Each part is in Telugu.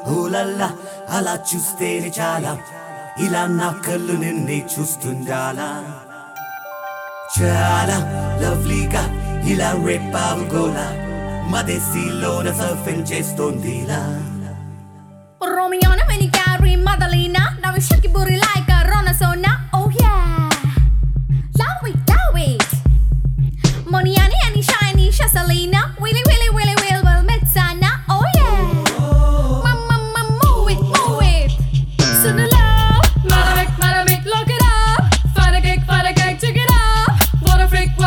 ఓలల్లా అలా చూస్తేనే చాలా ఇలా నా కళ్ళు నిన్నే చూస్తుండాలా చాలా లవ్లీగా ఇలా రేపావు గోలా మదేశీలోన సర్ఫింగ్ చేస్తోందిలా Romeo na many carry Madalena now we shake your booty like a Ronasona oh yeah love it Moniani and shiny Shasalina Willy well Metsana oh yeah mama move it Sooner love Madamic look it up Fight a cake check it up What a freak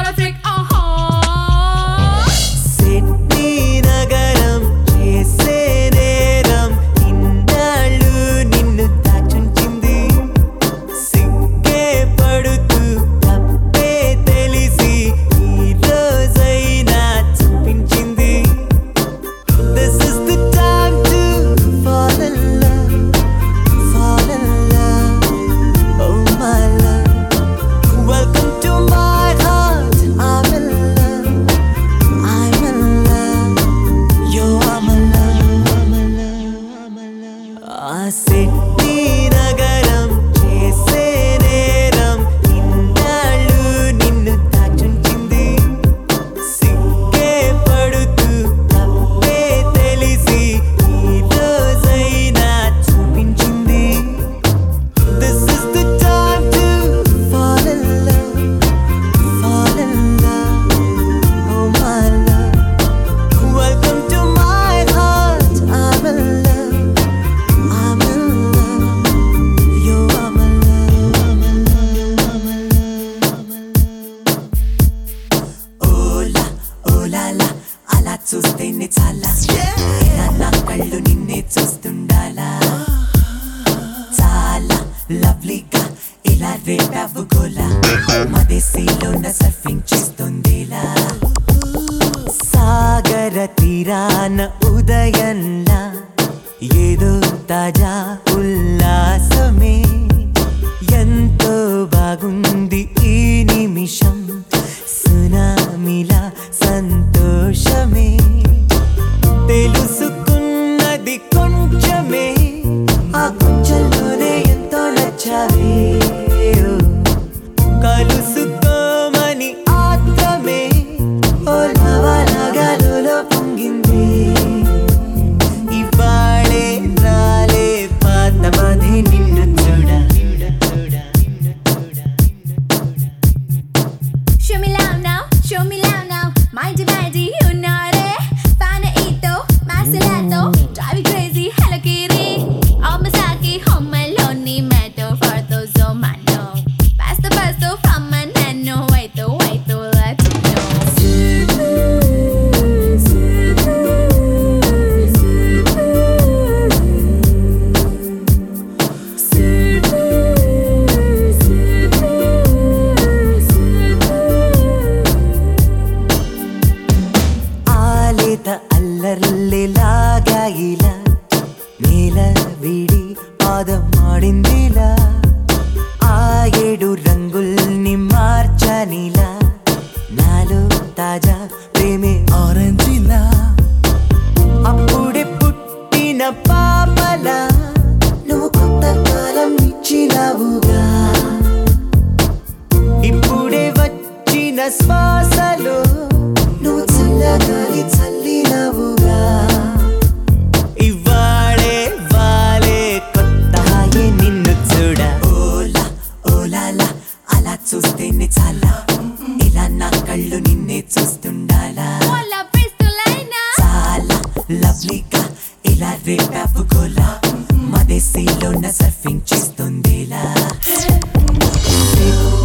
Sydney nagaram chese neram innalu ninnu tachunchindi sigge padutu tappe telisi ee rozaina chupinchindi This is the time to fall in love oh my love welcome to my heart I'm in love you are my love Sydney nagaram chese neram innalu ninnu tachunchindi sigge padutu tappe telisi ee rozaina chupinchindi This is the time to fall in love oh my love welcome to my heart I'm in love you are my love ఓలా లా అలా చూస్తేనే చాలా ఇలా నా కళ్ళు నిన్నే చూస్తుండాలా చాలా లవ్లీగా ఇలా రేపావు గోలా మదేశీలోన సర్ఫింగ్ చేస్తుందిలా సాగర తీరాన ఉదయంలా ఏదో తాజా ఉల్లాసమే ఎంతో బాగుంది ఈ నిమిషం సునామిలా సంతోషమే తెలుసుకున్నది కొంచెమే ఆ కొంచెంలోనే ఎంతో నచ్చావే కలుసుకోమని ఆత్రమే ఓ లవలగలులో పొంగింది ఇవాళే రాలే పాతమది నిన్ను చూడ Show me love now Mind you know it Fana ito Masalato Drive you crazy Hello Kitty Oh Masaki Home alone Meto for those oh man no Pasto from my nano Wait to let you ఆలేత అల్లర్లేలాగా ఇలా నేల విడి పాదం ఆడిందిలా ఆ ఏడు రంగుల్ని మార్చనిలా నాలో తాజా ప్రేమే ఆరెంజిలా అప్పుడే పుట్టిన పాపలా నువ్వు కొత్త కాలం ఇచ్చినావుగా ఇప్పుడే వచ్చిన శ్వాసలో నువ్వు చల్లగాలి చల్లినవుగా ఇవాళే వాలే కొత్త హాయే నిన్ను చూడ ఓలాలా అలా చూస్తేనే చాలా ఇలా నా కళ్ళు నిన్నే చూస్తుండాలా Hola pistolina చాలా లవ్లీగా ఇలా రేపావు గోలా మదేశీలోన సర్ఫింగ్ చేస్తుందిలా